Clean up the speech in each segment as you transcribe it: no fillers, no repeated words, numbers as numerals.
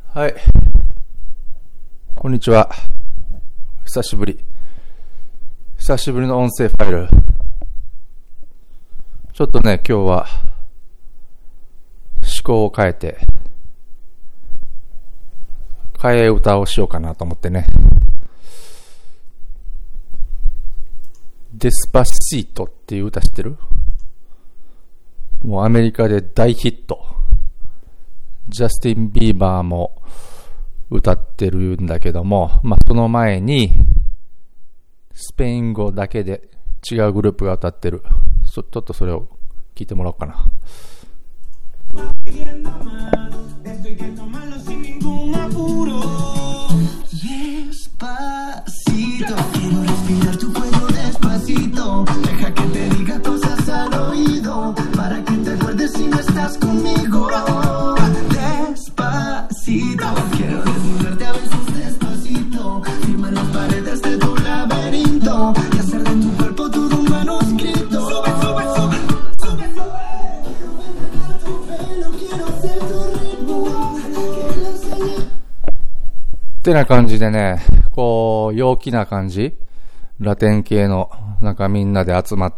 はい。こんにちは。久しぶりの音声ファイル。ちょっとね、今日は思考を変えて、替え歌をしようかなと思ってね。デスパシートっていう歌知ってる？もうアメリカで大ヒット。ジャスティン・ビーバーも歌ってるんだけども、その前にスペイン語だけで違うグループが歌ってる。ちょっとそれを聞いてもらおうかな。Despacito, quiero respirar tu cuello despacito. Deja que te diga cosas al oído, para que te acuerdes si no estás conmigo. Despacito, quiero desnudarte a besos despacito. Firma las paredes de tu laberinto y hacer de tu cuerpo todo un manuscrito. Sube, sube, sube, sube, sube. Tu pelo, quiero ser tu ritmo. ってな感じでね、こう、陽気な感じ、ラテン系の、なんかみんなで集まって、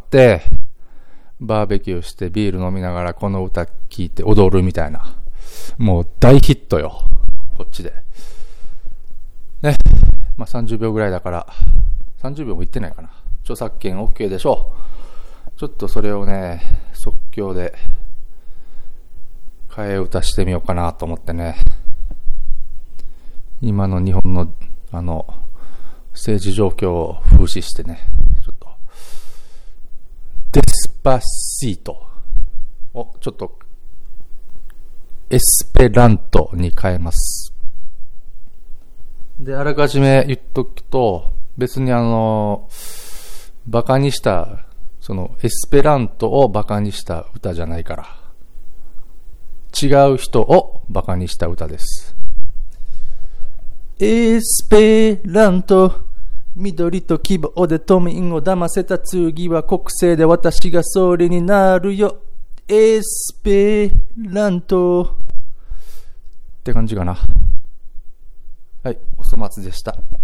バーベキューしてビール飲みながらこの歌聴いて踊るみたいな。もう大ヒットよ。こっちで。ね。30秒ぐらいだから、30秒もいってないかな。著作権 OK でしょう。ちょっとそれをね、即興で、替え歌してみようかなと思ってね。今の日本の政治状況を風刺してね、ちょっとデスパシートをちょっとエスペラントに変えます。で、あらかじめ言っとくと、別にバカにしたそのエスペラントをバカにした歌じゃないから、違う人をバカにした歌です。エスペラント、緑と希望で都民を騙せた次は国政で私が総理になるよ。エスペラントって感じかな。はい、お粗末でした。